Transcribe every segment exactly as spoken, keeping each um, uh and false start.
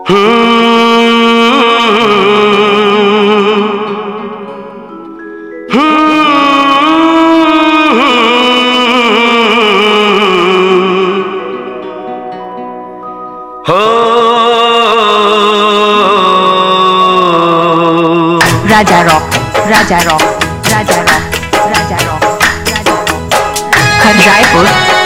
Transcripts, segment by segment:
राजा rock, राजा rock, राजा rock, राजा रॉक, राजा रॉक, खरजाईपुर।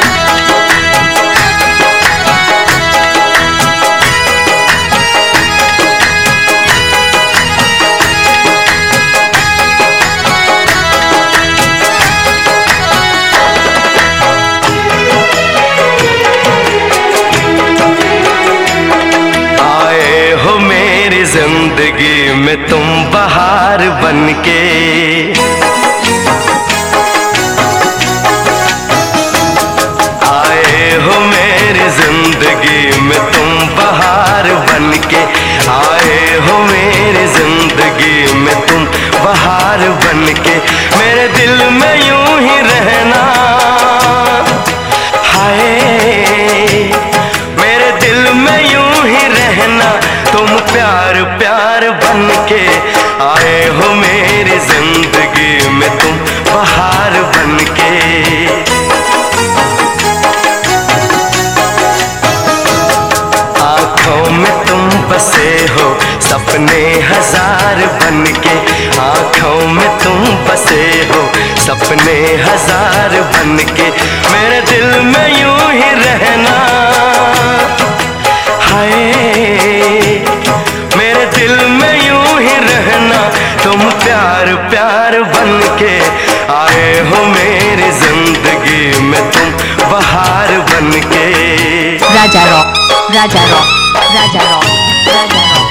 जिंदगी में तुम बहार बनके, आए हो मेरी जिंदगी में तुम बहार बनके, आए हो मेरी जिंदगी में तुम बहार बनके, मेरे दिल में यूं ही रहना, हाय मेरे दिल में यूं ही रहना, तुम प्यार प्यार बनके, आए हो मेरी जिंदगी में तुम बहार बनके। आँखों में तुम बसे हो सपने हजार बनके, आँखों में तुम बसे हो सपने हजार बनके, मेरे दिल में यूं ही रहना, हाय मेरे दिल में यूं ही रहना, तुम प्यार प्यार बनके, आए हो मेरी जिंदगी में तुम बहार बनके। राजा रॉक, राजा रॉक, राजा रॉक, राजा रॉक।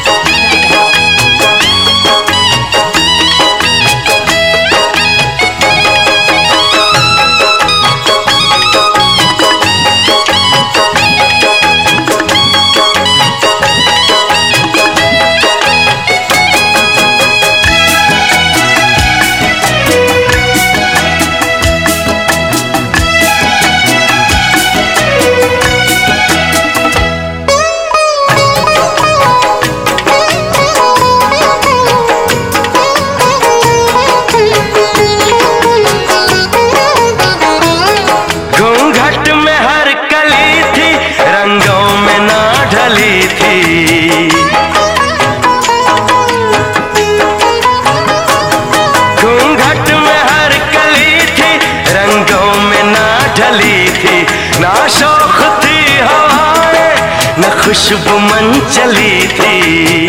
घूंघट में हर कली थी, रंगों में ना ढली थी, ना शौक थी हवाएं न खुशबू मन चली थी।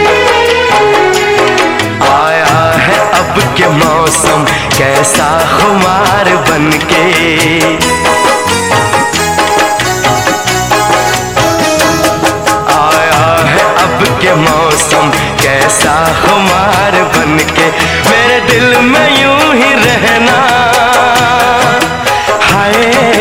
आया है अब के मौसम कैसा खुमार बनके, के मौसम कैसा खुमार बनके, मेरे दिल में यूं ही रहना, हाय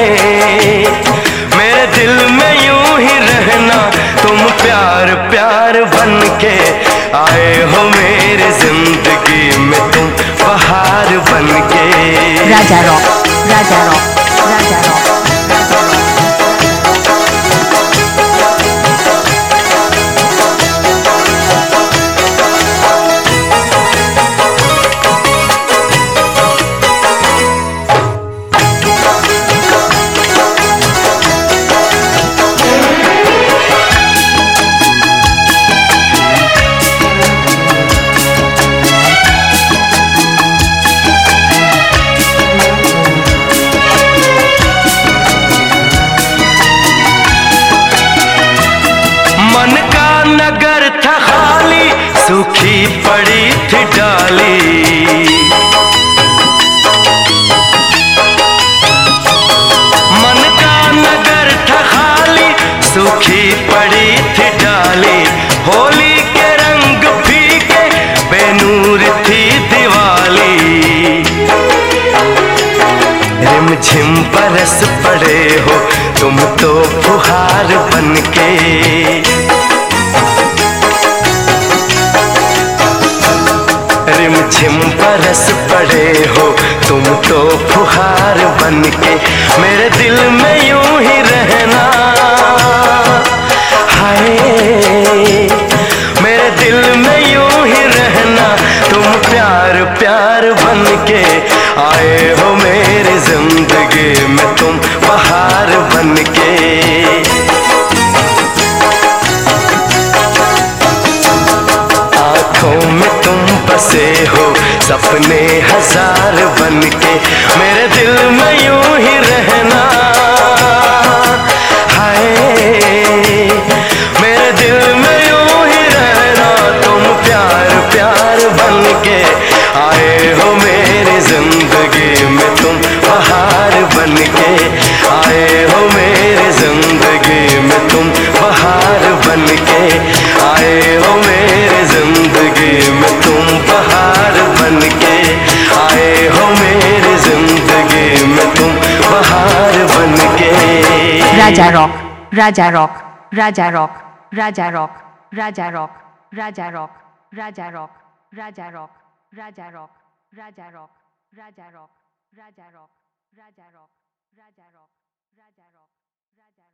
मेरे दिल में यूं ही रहना, तुम प्यार प्यार बनके, आए हो मेरी जिंदगी में तुम बहार बनके। राजा रॉक, राजा रॉक, राजा रॉक। मन का नगर था खाली, सूखी पड़ी थी डाली, मन का नगर था खाली, सूखी पड़ी थी डाली, होली के रंग फीके बेनूर थी दिवाली, रिमझिम बरस पड़े हो तुम तो फुहार बनके, रिमझिम बरस पड़े हो तुम तो फुहार बनके, मेरे दिल में यूं ही रहना, हाय के आए हो मेरे जिंदगी में तुम बहार बन के आए हो मेरी जिंदगी में तुम बहार बन के राजा रॉक राजा रॉक राजा रॉक राजा रॉक राजा रॉक राजा रॉक राजा रॉक राजा रॉक राजा रॉक राजा रॉक राजा रॉक राजा रॉक राजा रॉक राजा रॉक राजा रॉक राजा रॉक